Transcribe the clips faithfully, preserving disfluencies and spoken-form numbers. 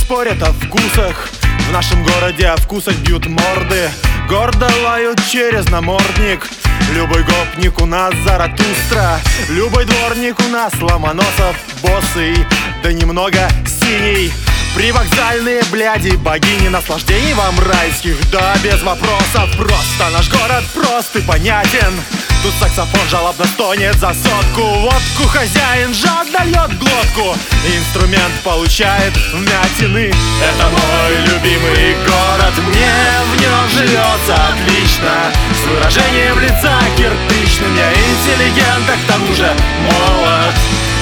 спорят о вкусах. В нашем городе о вкусах бьют морды, гордо лают через намордник. Любой гопник у нас Заратустра, любой дворник у нас Ломоносов, босый, да немного синий. Привокзальные бляди, богини наслаждений вам райских, да без вопросов. Просто наш город прост и понятен. Тут саксофон жалобно стонет за сотку, водку хозяин жадно льет глотку, инструмент получает вмятины. Это мой любимый город, мне в нем живется отлично, с выражением лица кирпичным. Я интеллигент, а к тому же молод.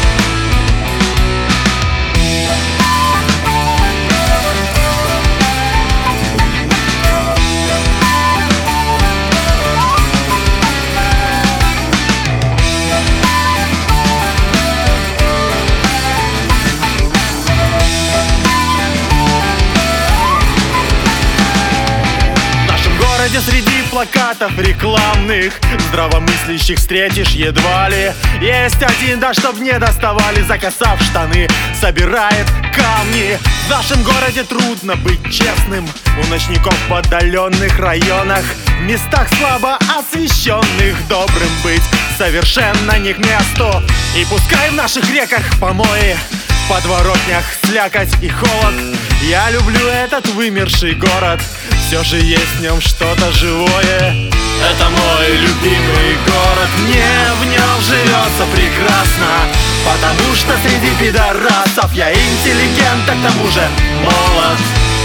Среди плакатов рекламных здравомыслящих встретишь едва ли. Есть один, да чтоб не доставали, закосав штаны, собирает камни. В нашем городе трудно быть честным, у ночников в отдаленных районах, в местах слабо освещенных добрым быть совершенно не к месту. И пускай в наших реках помои, в подворотнях слякоть и холод, я люблю этот вымерший город, все же есть в нем что-то живое. Это мой любимый город, мне в нем живется прекрасно, потому что среди пидорасов я интеллигент, а к тому же молод.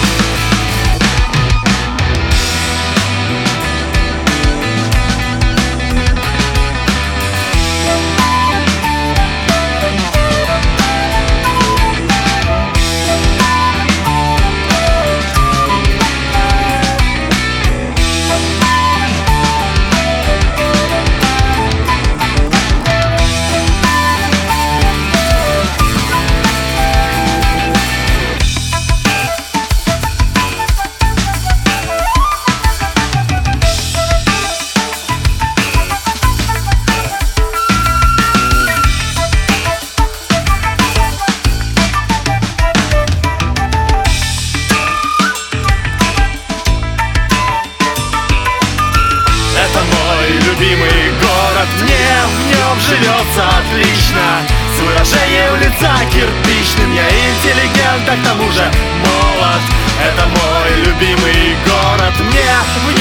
Любимый город, мне в нем живется отлично, с выражением лица кирпичным. Я интеллигент, а к тому же молод. Это мой любимый город, мне в